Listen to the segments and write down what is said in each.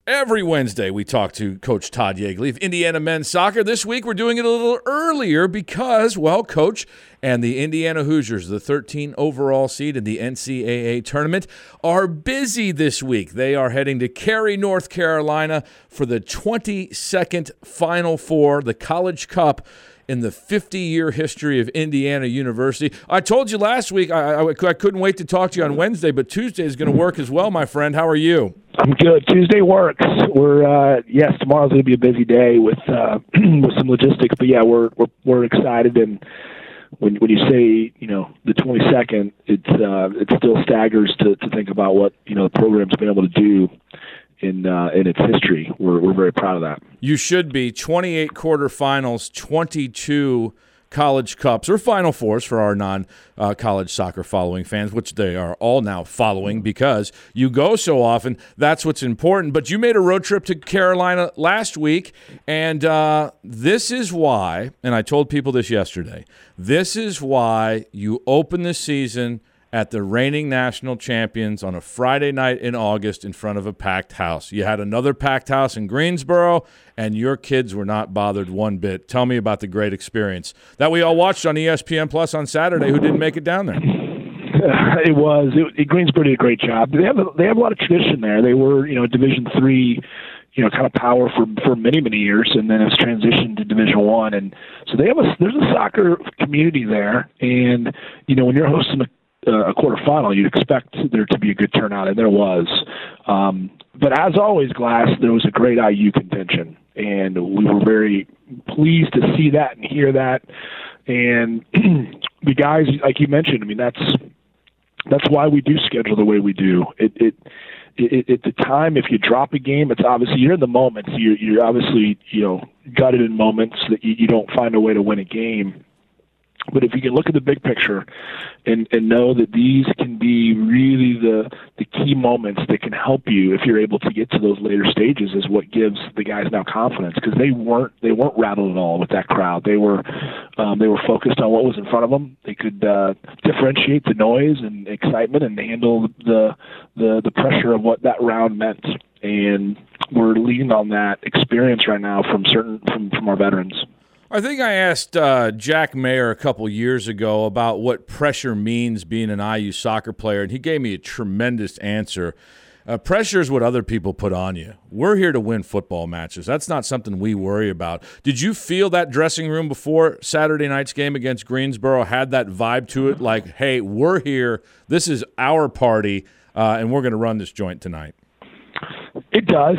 Every Wednesday, we talk to Coach Todd Yeagley of Indiana men's soccer. This week, we're doing it a little earlier because, well, Coach and the Indiana Hoosiers, the 13 overall seed in the NCAA tournament, are busy this week. They are heading to Cary, North Carolina for the 22nd Final Four, the College Cup, in the 50-year history of Indiana University. I told you last week I couldn't wait to talk to you on Wednesday, but Tuesday is going to work as well, my friend. How are you? I'm good. Tuesday works. We're yes, tomorrow's going to be a busy day with with some logistics, but yeah, we're excited. And when you say the 22nd, it still staggers to think about what the program's been able to do in its history. We're very proud of that. You should be. 28 quarterfinals, 22 College Cups, or Final Fours for our non-college soccer following fans, which they are all now following because you go so often. That's what's important. But you made a road trip to Carolina last week, and this is why, and I told people this yesterday, this is why you open the season at the reigning national champions on a Friday night in August in front of a packed house. You had another packed house in Greensboro, and your kids were not bothered one bit. Tell me about the great experience that we all watched on ESPN Plus on Saturday. Who didn't make it down there? Greensboro did a great job. They have a lot of tradition there. They were Division III, kind of power for many years, and then it's transitioned to Division I, and so there's a soccer community there. And when you're hosting a quarterfinal, you'd expect there to be a good turnout, and there was. But as always, Glass, there was a great IU contention, and we were very pleased to see that and hear that. And the guys, like you mentioned, that's why we do schedule the way we do. At the time, if you drop a game, it's obviously you're in the moment. So you're obviously gutted in moments that you don't find a way to win a game. But if you can look at the big picture and know that these can be really the key moments that can help you if you're able to get to those later stages, is what gives the guys now confidence, because they weren't rattled at all with that crowd. They were focused on what was in front of them. They could differentiate the noise and excitement and handle the pressure of what that round meant. And we're leaning on that experience right now from our veterans. I think I asked Jack Mayer a couple years ago about what pressure means being an IU soccer player, and he gave me a tremendous answer. Pressure is what other people put on you. We're here to win football matches. That's not something we worry about. Did you feel that dressing room before Saturday night's game against Greensboro had that vibe to it, like, hey, we're here, this is our party, and we're going to run this joint tonight? It does.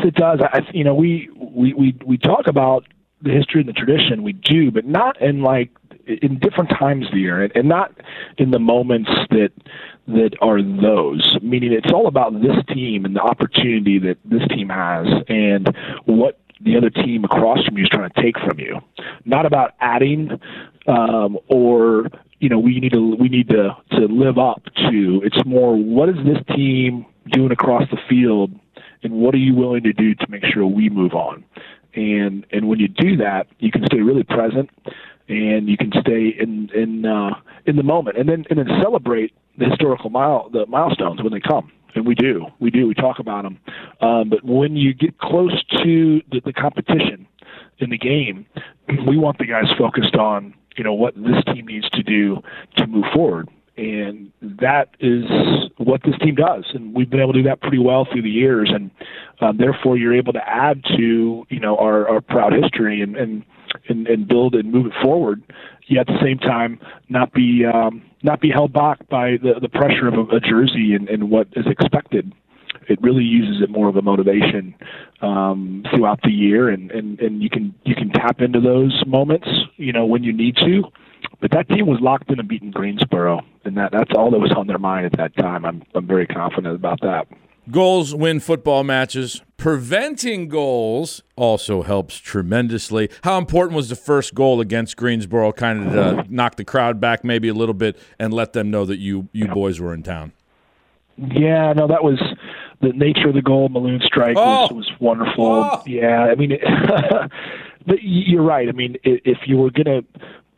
We talk about the history and the tradition, we do, but not in different times of the year, and not in the moments that are those. Meaning, it's all about this team and the opportunity that this team has, and what the other team across from you is trying to take from you. Not about adding, or we need to live up to. It's more, what is this team doing across the field, and what are you willing to do to make sure we move on? And when you do that, you can stay really present, and you can stay in the moment, and then celebrate the historical milestones when they come. And we do. We talk about them. But when you get close to the competition in the game, we want the guys focused on what this team needs to do to move forward. And that is what this team does. And we've been able to do that pretty well through the years. And therefore, you're able to add to, our proud history and build and move it forward. Yet at the same time, not be held back by the pressure of a jersey and what is expected. It really uses it more of a motivation throughout the year. And you can tap into those moments, when you need to. But that team was locked in and beating Greensboro, and that's all that was on their mind at that time. I'm very confident about that. Goals win football matches. Preventing goals also helps tremendously. How important was the first goal against Greensboro, kind of to knock the crowd back maybe a little bit and let them know that you boys were in town? Yeah, no, that was the nature of the goal. Malone strike was wonderful. Yeah, but you're right. If you were going to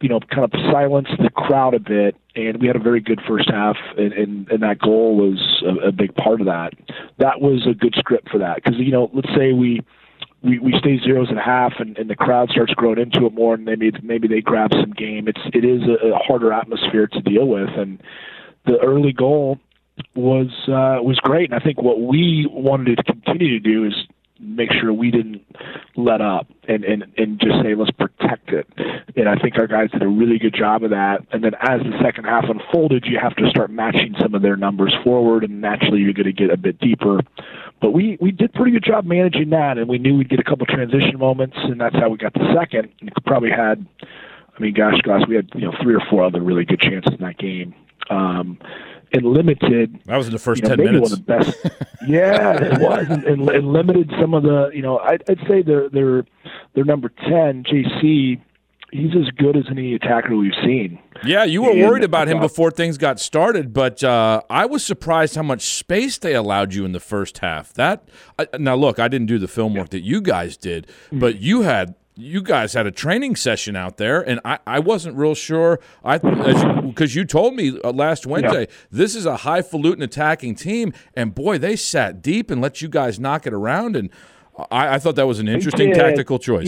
kind of silence the crowd a bit, and we had a very good first half, and that goal was a big part of that. That was a good script for that, because let's say we stay zeros at half, and the crowd starts growing into it more, and maybe they grab some game. It is a harder atmosphere to deal with, and the early goal was great. And I think what we wanted to continue to do is make sure we didn't let up and just say, let's protect it. And I think our guys did a really good job of that. And then as the second half unfolded, you have to start matching some of their numbers forward, and naturally you're going to get a bit deeper. But we did a pretty good job managing that, and we knew we'd get a couple transition moments, and that's how we got the second. And probably had, we had 3 or 4 other really good chances in that game. And limited. That was in the first 10 minutes. One of the best. Yeah, it was, and limited some of the. I'd say their number 10, JC. He's as good as any attacker we've seen. Yeah, you were worried about him before things got started, but I was surprised how much space they allowed you in the first half. Now, look, I didn't do the film work that you guys did, but you guys had a training session out there, and I wasn't real sure. Because you told me last Wednesday, this is a highfalutin attacking team, and boy, they sat deep and let you guys knock it around, and I thought that was an interesting tactical choice.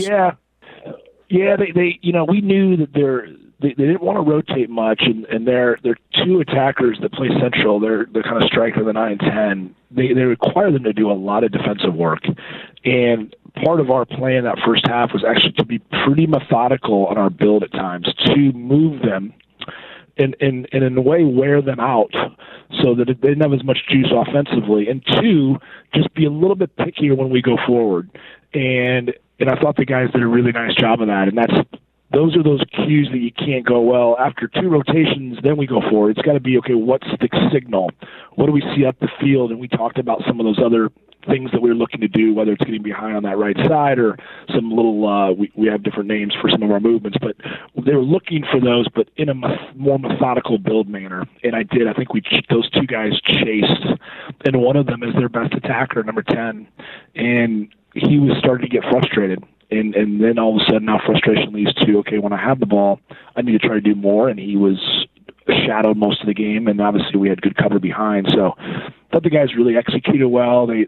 Yeah, they we knew that they didn't want to rotate much, and they're 2 attackers that play central. They're kind of striker, the 9-10. They require them to do a lot of defensive work, and part of our plan that first half was actually to be pretty methodical on our build at times, to move them and in a way wear them out so that they didn't have as much juice offensively, and 2, just be a little bit pickier when we go forward. And I thought the guys did a really nice job of that, and those are those cues that you can't go, well, after 2 rotations, then we go forward. It's got to be, okay, what's the signal? What do we see up the field? And we talked about some of those other things that we were looking to do, whether it's getting behind on that right side or some little, we have different names for some of our movements, but they were looking for those, but in a more methodical build manner. And I think those 2 guys chased, and one of them is their best attacker, number 10, and he was starting to get frustrated. And then all of a sudden now frustration leads to, okay, when I have the ball, I need to try to do more, and he was shadowed most of the game, and obviously we had good cover behind. So I thought the guys really executed well. They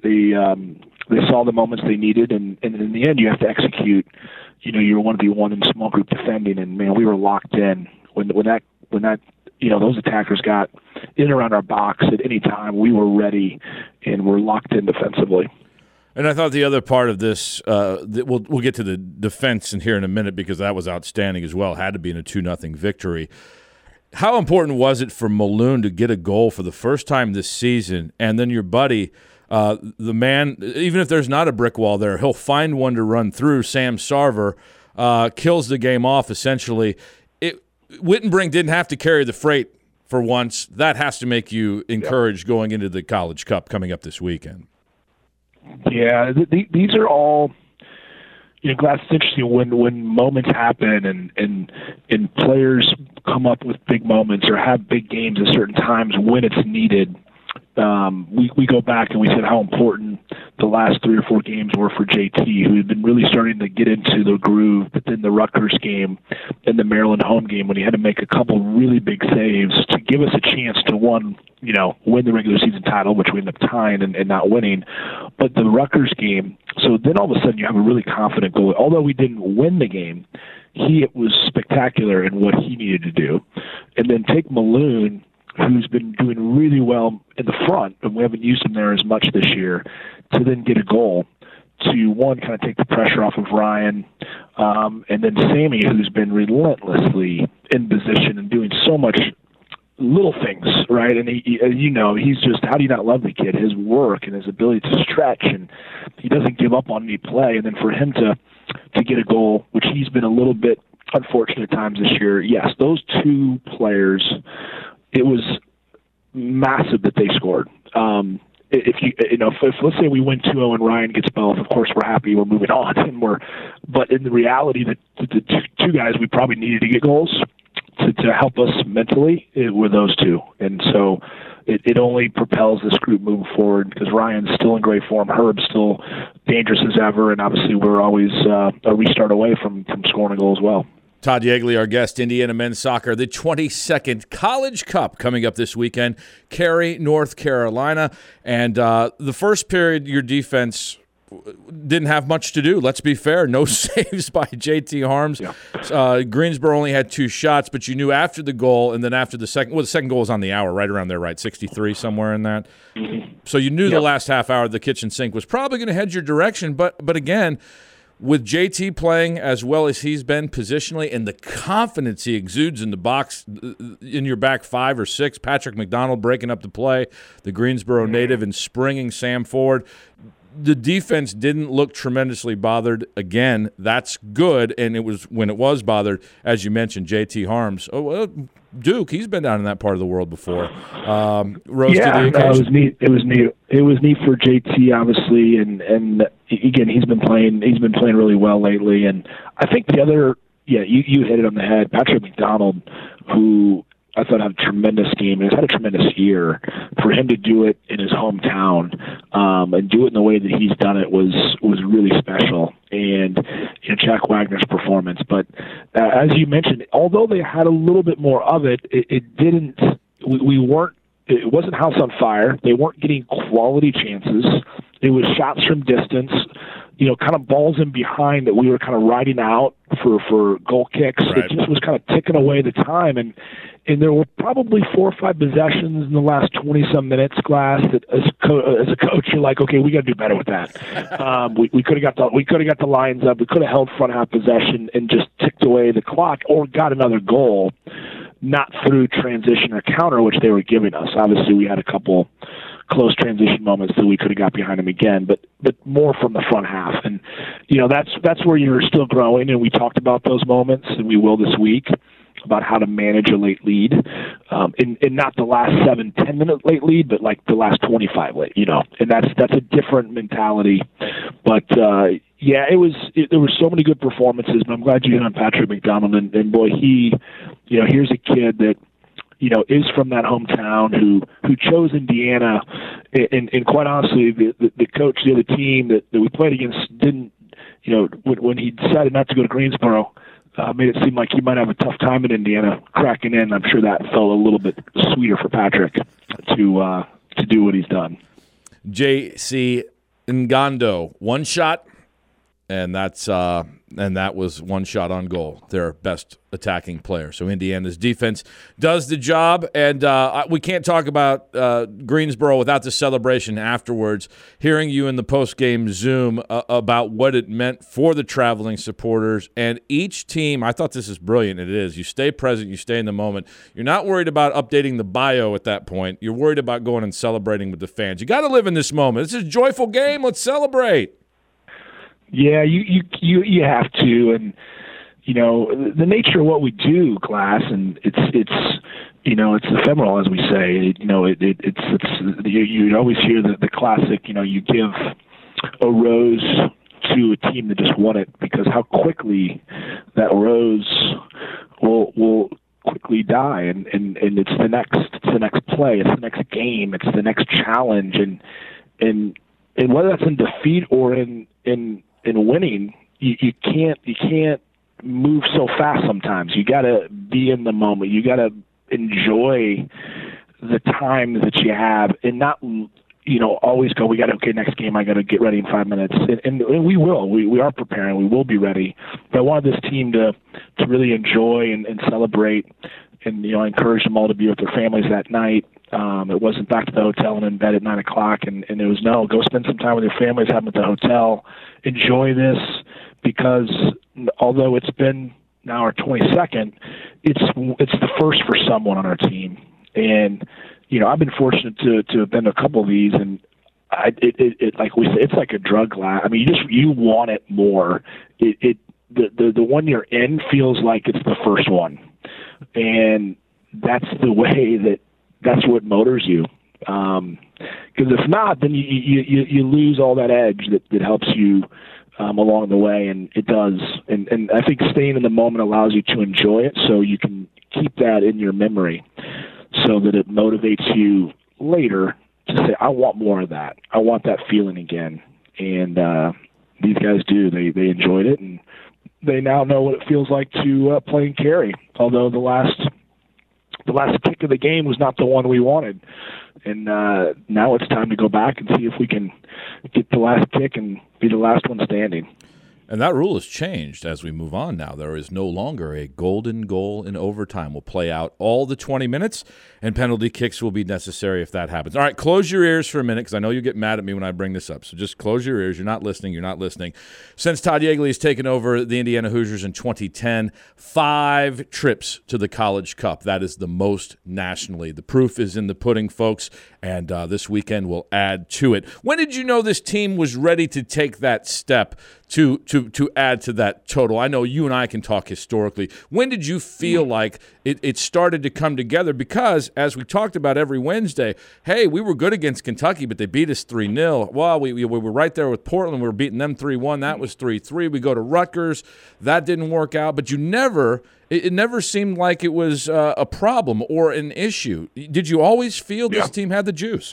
saw the moments they needed, and in the end you have to execute. You're 1v1 in small group defending, and man, we were locked in when that those attackers got in around our box at any time. We were ready, and we're locked in defensively. And I thought the other part of this, we'll get to the defense in here in a minute, because that was outstanding as well. Had to be in a 2-0 victory. How important was it for Malone to get a goal for the first time this season, and then your buddy, the man, even if there's not a brick wall there, he'll find one to run through. Sam Sarver kills the game off, essentially. Wittenbrink didn't have to carry the freight for once. That has to make you encouraged going into the College Cup coming up this weekend. Yeah, these are all, Glass, it's interesting when moments happen and players come up with big moments or have big games at certain times when it's needed. We go back and we said how important the last 3 or 4 games were for JT, who had been really starting to get into the groove, but then the Rutgers game and the Maryland home game when he had to make a couple really big saves to give us a chance to win the regular season title, which we ended up tying and not winning. But the Rutgers game, so then all of a sudden you have a really confident goalie. Although we didn't win the game, he was spectacular in what he needed to do. And then take Malone, who's been doing really well in the front, and we haven't used him there as much this year, to then get a goal to, one, kind of take the pressure off of Ryan, and then Sammy, who's been relentlessly in position and doing so much little things, right? And he's just, how do you not love the kid? His work and his ability to stretch, and he doesn't give up on any play. And then for him to get a goal, which he's been a little bit unfortunate at times this year, yes, those 2 players, it was massive that they scored. If let's say we win 2-0 and Ryan gets both, of course we're happy, we're moving on, but in the reality that the 2 guys we probably needed to get goals to help us mentally, it were those 2, and so it only propels this group moving forward, because Ryan's still in great form, Herb's still dangerous as ever, and obviously we're always a restart away from scoring a goal as well. Todd Yeagley, our guest, Indiana men's soccer, the 22nd College Cup coming up this weekend, Cary, North Carolina. And the first period, your defense didn't have much to do. Let's be fair. No saves by J.T. Harms. Yeah. Greensboro only had 2 shots, but you knew after the goal and then after the second goal was on the hour, right around there, right? 63, somewhere in that. Mm-hmm. So you knew the last half hour the kitchen sink was probably going to head your direction. But again, with JT playing as well as he's been positionally and the confidence he exudes in the box, in your back 5 or 6, Patrick McDonald breaking up the play, the Greensboro native, and springing Sam forward, the defense didn't look tremendously bothered. Again, that's good, and it was when it was bothered, as you mentioned, J.T. Harms. Oh, well, Duke, he's been down in that part of the world before. Rose to the occasion. No, it was neat. It was neat for J.T. obviously, and again, he's been playing really well lately. And I think the other, you hit it on the head. Patrick McDonald, who I thought had a tremendous game and has had a tremendous year. For him to do it in his hometown and do it in the way that he's done it was really special. And Jack Wagner's performance. But as you mentioned, although they had a little bit more of it, it didn't. We weren't. It wasn't house on fire. They weren't getting quality chances. It was shots from distance. Kind of balls in behind that we were kind of riding out for goal kicks. Right. It just was kind of ticking away the time, and there were probably 4 or 5 possessions in the last 20-some minutes, Glass, that as a coach, you're like, okay, we got to do better with that. We could have got the lines up. We could have held front half possession and just ticked away the clock, or got another goal, not through transition or counter, which they were giving us. Obviously, we had a couple close transition moments that we could have got behind them again, but more from the front half. And that's where you're still growing, and we talked about those moments, and we will this week, about how to manage a late lead, in not the last 7-10 minute late lead, but like the last 25 late, and that's a different mentality. But there were so many good performances, and I'm glad you hit on Patrick McDonald, and boy, here's a kid that is from that hometown who chose Indiana, and quite honestly, the coach, the other team that we played against didn't, when he decided not to go to Greensboro, made it seem like he might have a tough time in Indiana cracking in. I'm sure that felt a little bit sweeter for Patrick to do what he's done. J.C. Ngando, 1 shot, and that was 1 shot on goal, their best attacking player. So Indiana's defense does the job, and we can't talk about Greensboro without the celebration afterwards. Hearing you in the post-game Zoom about what it meant for the traveling supporters and each team, I thought this is brilliant. It is. You stay present. You stay in the moment. You're not worried about updating the bio at that point. You're worried about going and celebrating with the fans. You got to live in this moment. This is a joyful game. Let's celebrate. Yeah, you have to, and the nature of what we do, Glass, and it's ephemeral, as we say. It's you always hear the classic. You give a rose to a team that just won it, because how quickly that rose will quickly die, and it's the next play, it's the next game, it's the next challenge, and whether that's in defeat or in winning, you can't move so fast sometimes. You got to be in the moment. You got to enjoy the time that you have, and not always go, next game I got to get ready in 5 minutes. And we will. We are preparing. We will be ready. But I wanted this team to really enjoy and celebrate, and I encourage them all to be with their families that night. It wasn't back to the hotel and in bed at 9 o'clock, and it was go spend some time with your families, have them at the hotel, enjoy this, because although it's been now our 22nd, it's the first for someone on our team, and I've been fortunate to have been to a couple of these, and it like we say, it's like a drug. I mean, you want it more. The one you're in feels like it's the first one, and that's the way that's what motors you. Because if not, then you lose all that edge that helps you along the way, and it does. And I think staying in the moment allows you to enjoy it, so you can keep that in your memory, so that it motivates you later to say, I want more of that. I want that feeling again. And these guys do. They enjoyed it, and they now know what it feels like to play in Cary. Although the last kick of the game was not the one we wanted, and now it's time to go back and see if we can get the last kick and be the last one standing. And that rule has changed as we move on now. There is no longer a golden goal in overtime. We'll play out all the 20 minutes, and penalty kicks will be necessary if that happens. All right, close your ears for a minute because I know you get mad at me when I bring this up. So just close your ears. You're not listening. Since Todd Yeagley has taken over the Indiana Hoosiers in 2010, 5 trips to the College Cup. That is the most nationally. The proof is in the pudding, folks, and this weekend will add to it. When did you know this team was ready to take that step to add to that total? I know you and I can talk historically. When did you feel like it started to come together? Because, as we talked about every Wednesday, hey, we were good against Kentucky, but they beat us 3-0. Well, we were right there with Portland. We were beating them 3-1. That was 3-3. We go to Rutgers. That didn't work out. But it never seemed like it was a problem or an issue. Did you always feel this team had the juice?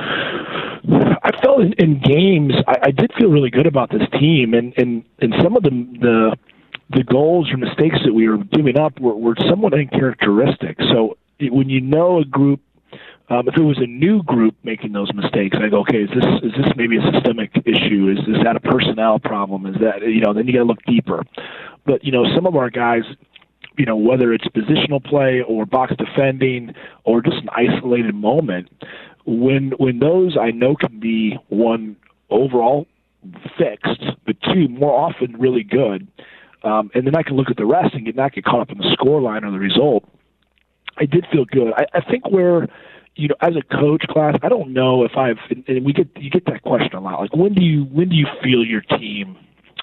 I felt in games, I did feel really good about this team, and some of the goals or mistakes that we were giving up were somewhat uncharacteristic. So when you know a group, if it was a new group making those mistakes, I go, okay, is this maybe a systemic issue? Is that a personnel problem? Is that, then you got to look deeper. But some of our guys, whether it's positional play or box defending or just an isolated moment, when those I know can be, one, overall fixed, but two, more often really good, and then I can look at the rest and not get caught up in the score line or the result, I did feel good. I think where, as a coach class, I don't know if and you get that question a lot, like when do you feel your team,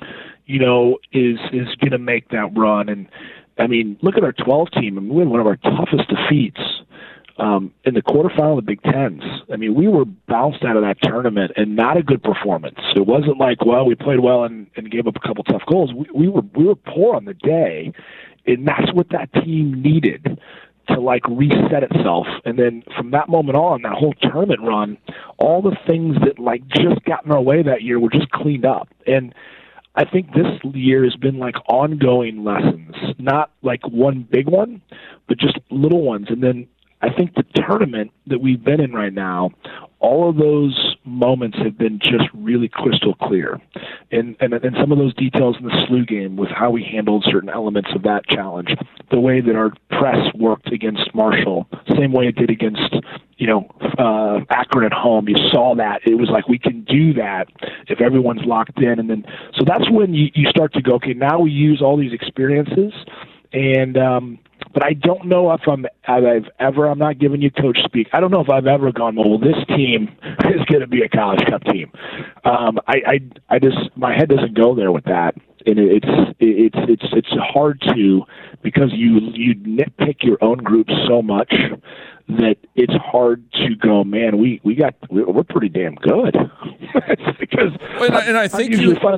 is going to make that run? And I mean, look at our 12 team. I mean, we had one of our toughest defeats in the quarterfinal of the Big Tens. I mean, we were bounced out of that tournament and not a good performance. It wasn't like, well, we played well and gave up a couple tough goals. We were poor on the day, and that's what that team needed to reset itself. And then from that moment on, that whole tournament run, all the things that just got in our way that year were just cleaned up. And I think this year has been ongoing lessons, not one big one, but just little ones. And then I think the tournament that we've been in right now, all of those moments have been just really crystal clear. And some of those details in the SLU game with how we handled certain elements of that challenge, the way that our press worked against Marshall, same way it did against, Akron at home. You saw that. It was like we can do that if everyone's locked in. And then, so that's when you start to go, okay, now we use all these experiences and, but I don't know if I'm not giving you coach speak. I don't know if I've ever gone, well, this team is going to be a College Cup team. I just, my head doesn't go there with that. And it's hard to, because you nitpick your own group so much that it's hard to go, man, we're pretty damn good. Because I think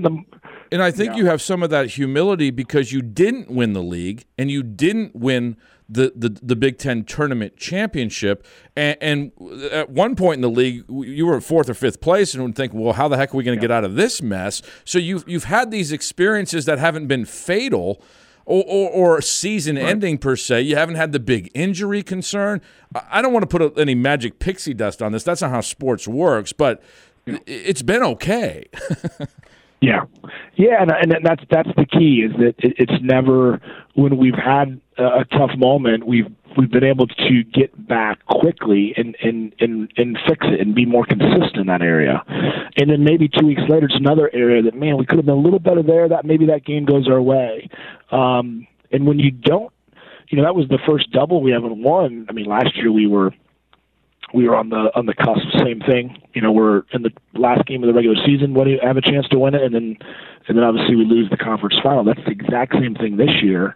you have some of that humility because you didn't win the league and you didn't win the Big Ten tournament championship. And at one point in the league, you were 4th or 5th place and would think, well, how the heck are we going to get out of this mess? So you've had these experiences that haven't been fatal or season-ending per se. You haven't had the big injury concern. I don't want to put any magic pixie dust on this. That's not how sports works, but it's been okay. Yeah, and that's the key, is that it's never, when we've had a tough moment, we've been able to get back quickly and fix it and be more consistent in that area. And then maybe 2 weeks later, it's another area that, man, we could have been a little better there. That maybe that game goes our way. And when you don't, that was the first double we haven't won. I mean, last year we were on the cusp, same thing. We're in the last game of the regular season when you have a chance to win it, and then obviously we lose the conference final. That's the exact same thing this year.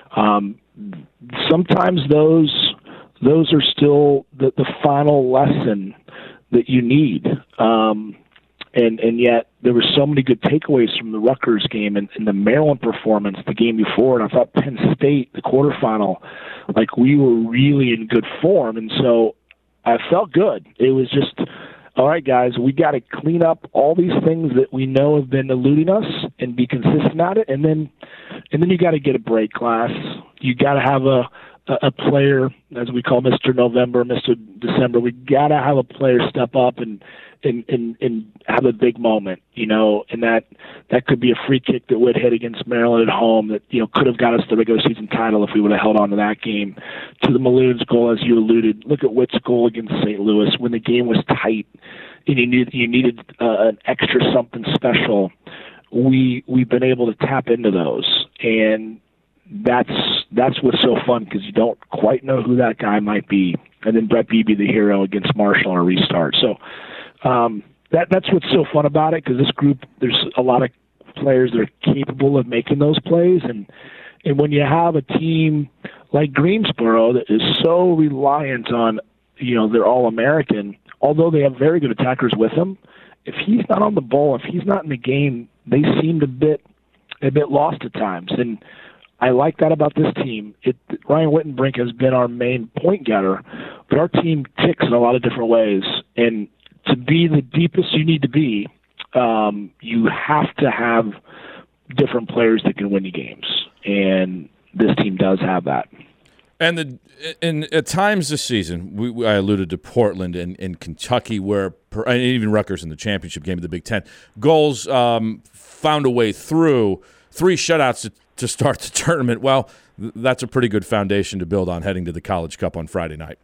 Sometimes those are still the final lesson that you need. And yet there were so many good takeaways from the Rutgers game and the Maryland performance the game before. And I thought Penn State, the quarterfinal, we were really in good form. And so I felt good. It was just, all right, guys, we got to clean up all these things that we know have been eluding us and be consistent at it. And then And then you got to get a break glass. You got to have a player, as we call Mr. November, Mr. December. We got to have a player step up and have a big moment, and that could be a free kick that would hit against Maryland at home that, could have got us the regular season title if we would have held on to that game. To the Maloons goal, as you alluded, look at Witt's goal against St. Louis when the game was tight and you needed an extra something special. We've been able to tap into those, and that's what's so fun, because you don't quite know who that guy might be. And then Brett Beebe, the hero, against Marshall on a restart. So that's what's so fun about it, because this group, there's a lot of players that are capable of making those plays. And when you have a team like Greensboro that is so reliant on, they're All-American, although they have very good attackers with them, if he's not on the ball, if he's not in the game, they seemed a bit lost at times. And I like that about this team. Ryan Wittenbrink has been our main point getter, but our team ticks in a lot of different ways. And to be the deepest you need to be, you have to have different players that can win you games. And this team does have that. And at times this season, I alluded to Portland and Kentucky, and even Rutgers in the championship game of the Big Ten. Goals found a way through. 3 shutouts to start the tournament. Well, that's a pretty good foundation to build on heading to the College Cup on Friday night.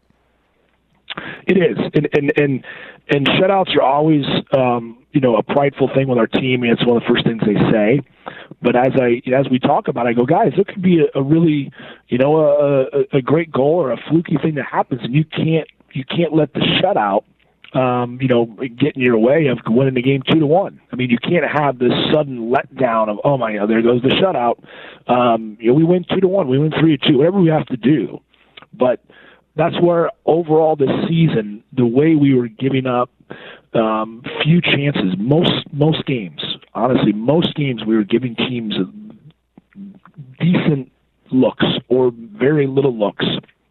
It is, and shutouts are always a prideful thing with our team. It's one of the first things they say. But as we talk about it, I go, guys, it could be a really a great goal or a fluky thing that happens, and you can't let the shutout get in your way of winning the game 2-1. I mean, you can't have this sudden letdown of, oh my God, there goes the shutout. We win 2-1, we win 3-2, whatever we have to do. But that's where overall this season, the way we were giving up few chances, most games, honestly, most games we were giving teams decent looks or very little looks.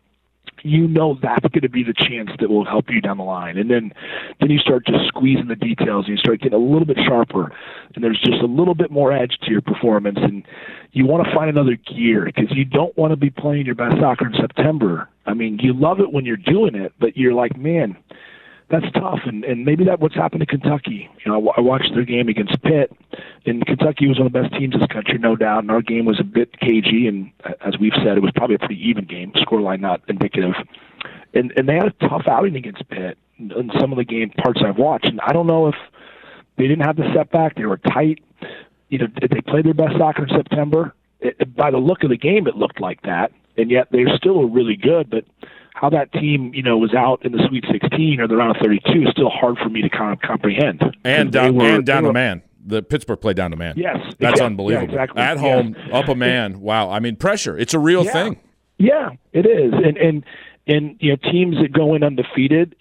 That's going to be the chance that will help you down the line. And then you start just squeezing the details, and you start getting a little bit sharper, and there's just a little bit more edge to your performance. And you want to find another gear, because you don't want to be playing your best soccer in September. I mean, you love it when you're doing it, but you're like, man, that's tough. And maybe that's what's happened to Kentucky. I watched their game against Pitt, and Kentucky was one of the best teams in this country, no doubt. And our game was a bit cagey, and as we've said, it was probably a pretty even game, scoreline not indicative. And they had a tough outing against Pitt in some of the game parts I've watched. And I don't know if they didn't have the setback. They were tight. Did they play their best soccer in September? By the look of the game, it looked like that. And yet they're still really good, but how that team, was out in the Sweet 16 or the round of 32 is still hard for me to kind of comprehend. And down to man. The Pittsburgh played down to man. Yes. That's unbelievable. Yeah, exactly. At home, up a man. Wow. I mean, pressure. It's a real thing. Yeah, it is. And teams that go in undefeated,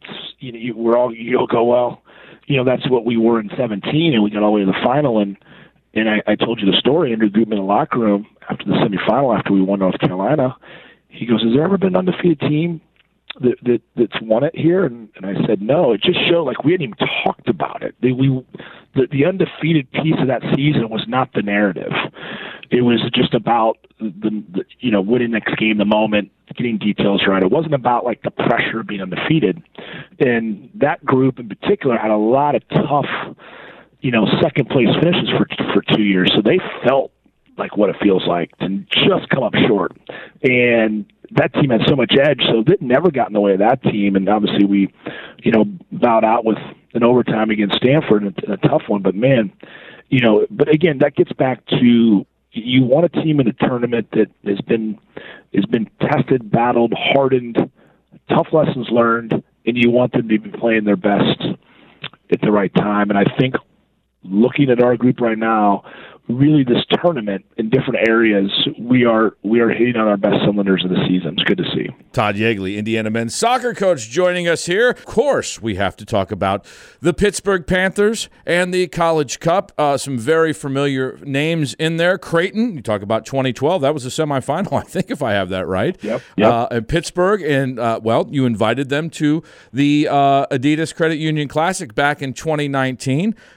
you'll go, well, that's what we were in 17, and we got all the way to the final. And I told you the story. Andrew Gutman in the locker room after the semifinal, after we won North Carolina, he goes, has there ever been an undefeated team that's won it here? And I said, no. It just showed like we hadn't even talked about it. The undefeated piece of that season was not the narrative. It was just about the winning next game, the moment, getting details right. It wasn't about like the pressure of being undefeated. And that group in particular had a lot of tough, second place finishes for 2 years. So they felt like what it feels like to just come up short. And that team had so much edge, so it never got in the way of that team. And obviously we, bowed out with an overtime against Stanford in a tough one. But man, but again, that gets back to you want a team in a tournament that has been tested, battled, hardened, tough lessons learned, and you want them to be playing their best at the right time. And I think looking at our group right now, really this tournament in different areas, we are hitting on our best cylinders of the season. It's good to see. Todd Yeagley, Indiana men's soccer coach, joining us here. Of course, we have to talk about the Pittsburgh Panthers and the College Cup. Some very familiar names in there. Creighton, you talk about 2012. That was the semifinal, I think, if I have that right. Yep. And Pittsburgh, and, you invited them to the Adidas Credit Union Classic back in 2019.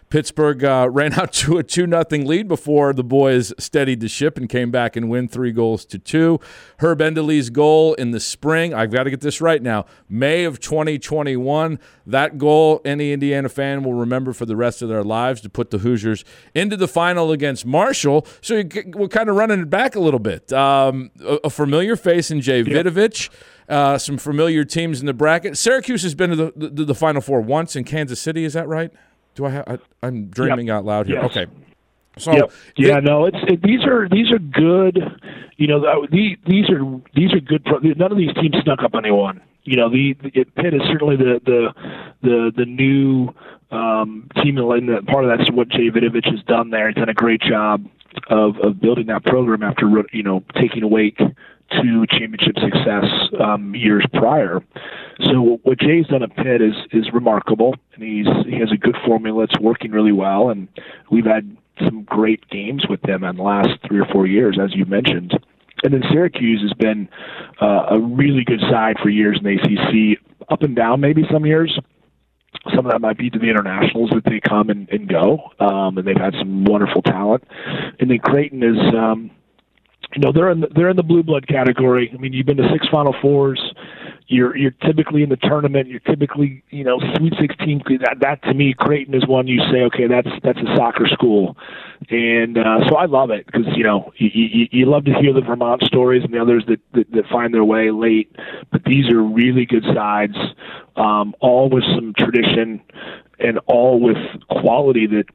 Pittsburgh ran out to a 2-0 lead before the boys steadied the ship and came back and win 3-2. Herb Enderle's goal in the spring, I've got to get this right now, May of 2021. That goal, any Indiana fan will remember for the rest of their lives, to put the Hoosiers into the final against Marshall. So we're kind of running it back a little bit. A familiar face in Jay Vidovich. Some familiar teams in the bracket. Syracuse has been to the Final Four once in Kansas City. Is that right? I'm dreaming out loud here. Yes. Okay. So these are good. You know, these are good. None of these teams snuck up anyone. You know, Pitt is certainly the new team, and part of that's what Jay Vidovich has done there. He's done a great job of building that program after taking Wake to championship success years prior. So what Jay's done at Pitt is remarkable, and he has a good formula. It's working really well, and we've had some great games with them in the last 3 or 4 years, as you mentioned. And then Syracuse has been a really good side for years in the ACC, up and down maybe some years. Some of that might be to the internationals that they come and go, and they've had some wonderful talent. And then Creighton is, they're in the blue blood category. I mean, you've been to 6 Final Fours. You're typically in the tournament. You're typically, Sweet 16. That to me, Creighton is one you say, okay, that's a soccer school, and so I love it because you love to hear the Vermont stories and the others that find their way late, but these are really good sides, all with some tradition and all with quality that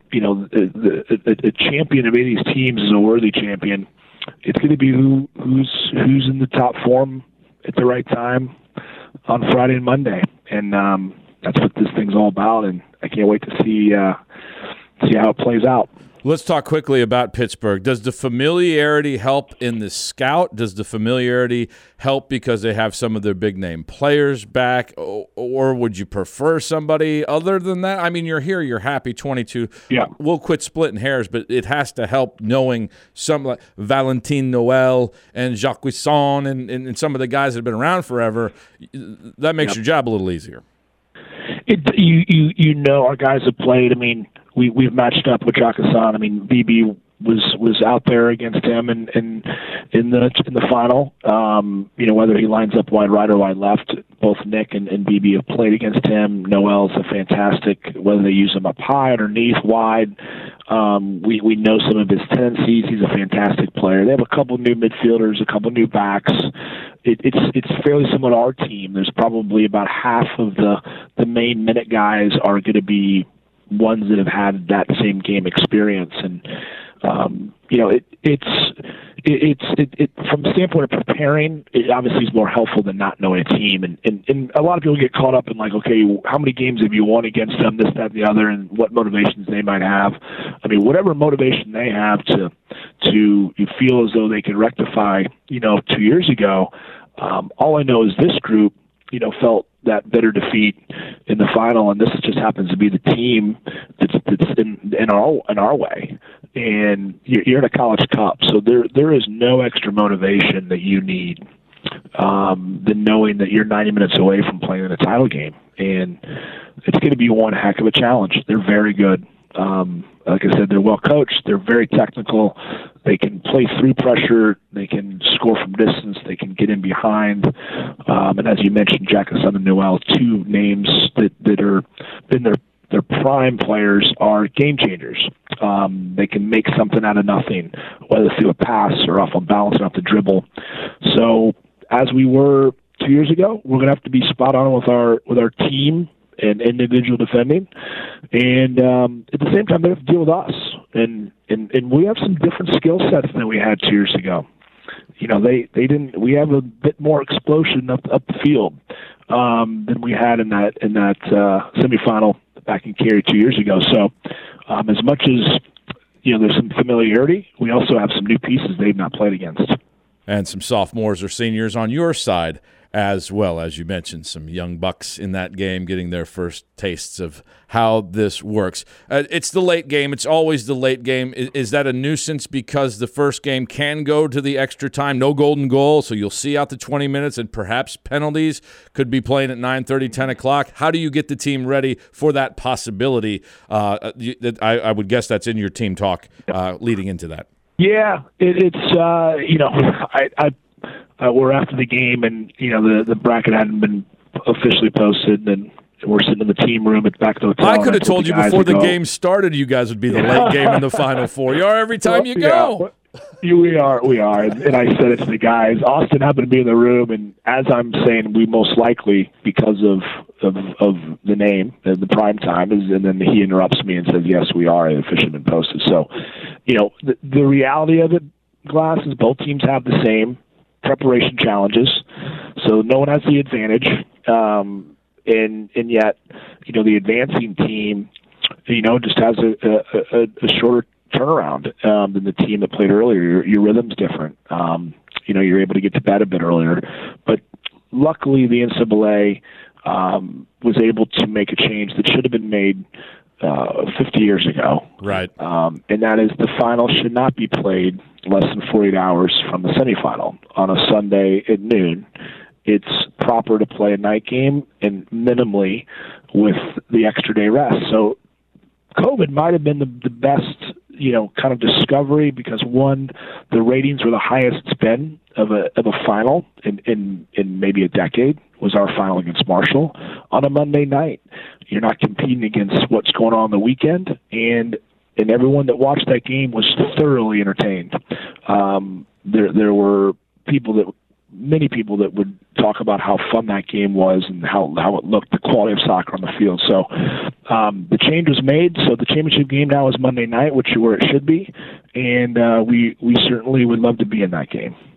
the champion of any of these teams is a worthy champion. It's going to be who's in the top form at the right time on Friday and Monday, and that's what this thing's all about. And I can't wait to see how it plays out. Let's talk quickly about Pittsburgh. Does the familiarity help in the scout? Does the familiarity help because they have some of their big-name players back? Or would you prefer somebody other than that? I mean, you're here, you're happy, 22. Yeah. We'll quit splitting hairs, but it has to help knowing some like Valentin Noel and Jacques Guisson and some of the guys that have been around forever. That makes your job a little easier. Our guys have played. I mean, we've matched up with Jacques Hassan. I mean, BB was out there against him in the final. Whether he lines up wide right or wide left, both Nick and BB have played against him. Noel's a fantastic. Whether they use him up high, underneath, wide. We know some of his tendencies. He's a fantastic player. They have a couple new midfielders, a couple new backs. It's fairly similar to our team. There's probably about half of the main minute guys are going to be ones that have had that same game experience, and it's from the standpoint of preparing, it obviously is more helpful than not knowing a team, and a lot of people get caught up in like, okay, how many games have you won against them, this, that, and the other, and what motivations they might have. I mean, whatever motivation they have to feel as though they can rectify, 2 years ago. All I know is this group, felt that bitter defeat in the final, and this just happens to be the team that's in our way. And you're in a college cup, so there is no extra motivation that you need than knowing that you're 90 minutes away from playing in a title game, and it's going to be one heck of a challenge. They're very good. Like I said, they're well coached. They're very technical. They can play through pressure. They can score from distance. They can get in behind. And as you mentioned, Jacques Hassan and Noel, 2 names that are in their prime players, are game changers. They can make something out of nothing, whether through a pass or off a balance or off the dribble. So as we were 2 years ago, we're going to have to be spot on with our team and individual defending, and at the same time they have to deal with us, and we have some different skill sets than we had 2 years ago. They didn't. We have a bit more explosion up the field than we had in that semifinal back in Cary 2 years ago. So as much as there's some familiarity, we also have some new pieces they've not played against, and some sophomores or seniors on your side as well. As you mentioned, some young bucks in that game getting their first tastes of how this works. It's the late game. It's always the late game. Is that a nuisance because the first game can go to the extra time, no golden goal, so you'll see out the 20 minutes and perhaps penalties, could be playing at 9:30, 10 o'clock? How do you get the team ready for that possibility? I would guess that's in your team talk leading into that. Yeah, we're after the game, and the bracket hadn't been officially posted, and we're sitting in the team room at the back of the hotel. I could have told you before the game started you guys would be the late game in the Final Four. You are every time you go. Yeah, we are, and I said it to the guys. Austin happened to be in the room, and as I'm saying, we most likely, because of the name and the prime time, and then he interrupts me and says, "Yes, we are. It officially been posted." So, the reality of it, Glass, is both teams have the same preparation challenges, so no one has the advantage, and yet, the advancing team, just has a shorter turnaround than the team that played earlier. Your rhythm's different. You're able to get to bed a bit earlier, but luckily the NCAA was able to make a change that should have been made 50 years ago. Right. And that is the final should not be played less than 48 hours from the semifinal on a Sunday at noon. It's proper to play a night game and minimally with the extra day rest. So COVID might have been the best, kind of discovery because, one, the ratings were the highest it's been of a final in maybe a decade. Was our final against Marshall on a Monday night. You're not competing against what's going on the weekend, and everyone that watched that game was thoroughly entertained. There were many people that would talk about how fun that game was and how it looked, the quality of soccer on the field. So the change was made. So the championship game now is Monday night, which is where it should be, and we certainly would love to be in that game.